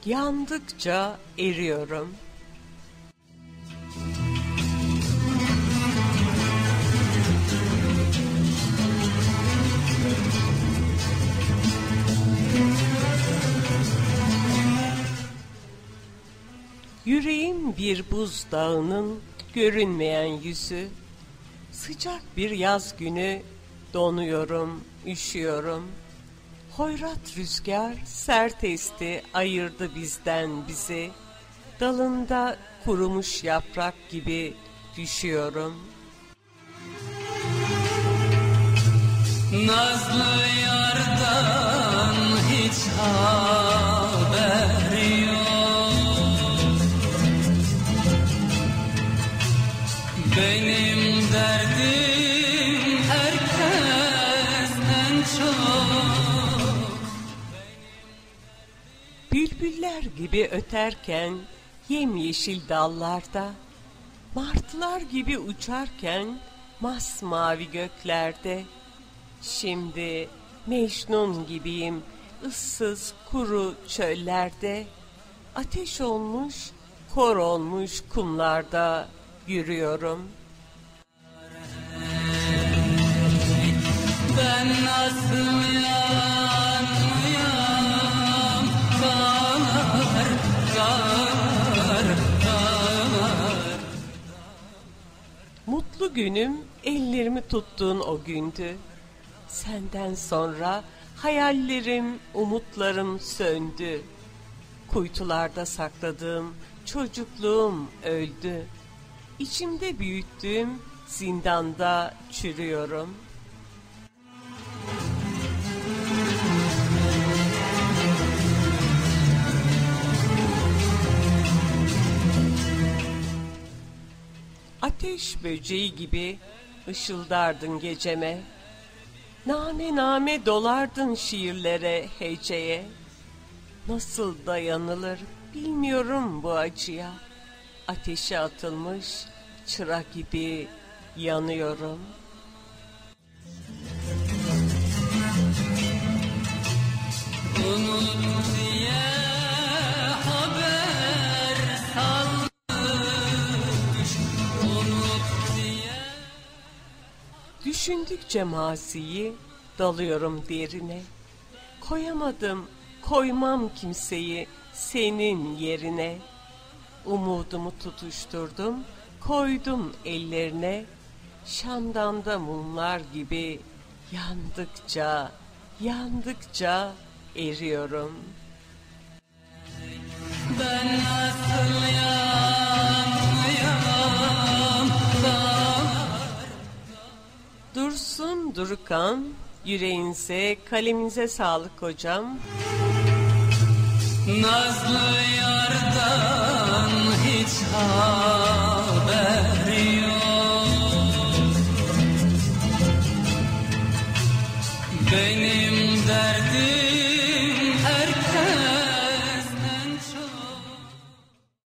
yandıkça eriyorum. Yüreğim bir buzdağının görünmeyen yüzü. Sıcak bir yaz günü donuyorum, üşüyorum. Hoyrat rüzgar sert esti, ayırdı bizden bizi. Dalında kurumuş yaprak gibi düşüyorum. Nazlı yardan hiç haber yok. Benim derdim herkesten çok. Bülbüller gibi öterken yemyeşil dallarda, martılar gibi uçarken masmavi göklerde, şimdi Mecnun gibiyim ıssız kuru çöllerde, ateş olmuş, kor olmuş kumlarda yürüyorum. Ben nasıl yanmayam, dağlar, dağlar, dağlar. Mutlu günüm ellerimi tuttuğun o gündü. Senden sonra hayallerim, umutlarım söndü. Kuytularda sakladığım çocukluğum öldü. İçimde büyüttüğüm zindanda çürüyorum. Ateş böceği gibi ışıldardın geceme. Name name dolardın şiirlere, heceye. Nasıl dayanılır bilmiyorum bu acıya. Ateşe atılmış çıra gibi yanıyorum. Unut diye haber salmış, unut diye. Düşündükçe maziyi dalıyorum derine. Koyamadım, koymam kimseyi senin yerine. Umudumu tutuşturdum, koydum ellerine. Şam'dan mumlar gibi yandıkça, yandıkça eriyorum. Ben nasıl yanmayam, dağlar. Dursun Durukan, yüreğinize, kaleminize sağlık hocam. Nazlı yardan hiç